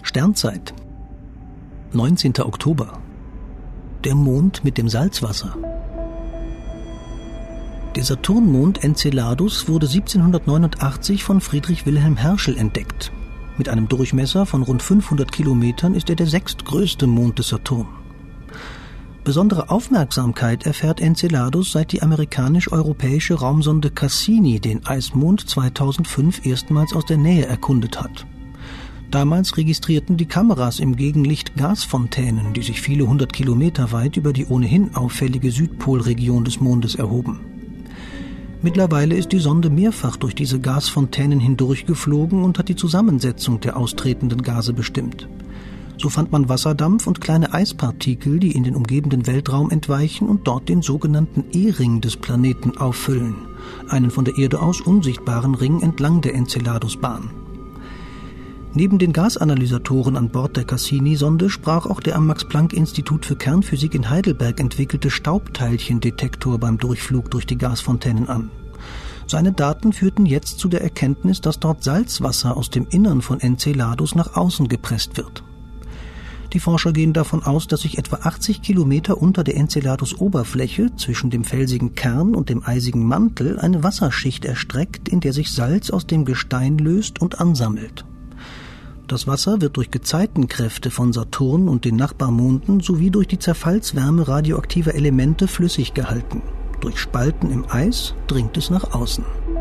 Sternzeit. 19. Oktober. Der Mond mit dem Salzwasser. Der Saturnmond Enceladus wurde 1789 von Friedrich Wilhelm Herschel entdeckt. Mit einem Durchmesser von rund 500 Kilometern ist er der sechstgrößte Mond des Saturn. Besondere Aufmerksamkeit erfährt Enceladus, seit die amerikanisch-europäische Raumsonde Cassini den Eismond 2005 erstmals aus der Nähe erkundet hat. Damals registrierten die Kameras im Gegenlicht Gasfontänen, die sich viele 100 Kilometer weit über die ohnehin auffällige Südpolregion des Mondes erhoben. Mittlerweile ist die Sonde mehrfach durch diese Gasfontänen hindurchgeflogen und hat die Zusammensetzung der austretenden Gase bestimmt. So fand man Wasserdampf und kleine Eispartikel, die in den umgebenden Weltraum entweichen und dort den sogenannten E-Ring des Planeten auffüllen, einen von der Erde aus unsichtbaren Ring entlang der Enceladus-Bahn. Neben den Gasanalysatoren an Bord der Cassini-Sonde sprach auch der am Max-Planck-Institut für Kernphysik in Heidelberg entwickelte Staubteilchendetektor beim Durchflug durch die Gasfontänen an. Seine Daten führten jetzt zu der Erkenntnis, dass dort Salzwasser aus dem Innern von Enceladus nach außen gepresst wird. Die Forscher gehen davon aus, dass sich etwa 80 Kilometer unter der Enceladus-Oberfläche zwischen dem felsigen Kern und dem eisigen Mantel eine Wasserschicht erstreckt, in der sich Salz aus dem Gestein löst und ansammelt. Das Wasser wird durch Gezeitenkräfte von Saturn und den Nachbarmonden sowie durch die Zerfallswärme radioaktiver Elemente flüssig gehalten. Durch Spalten im Eis dringt es nach außen.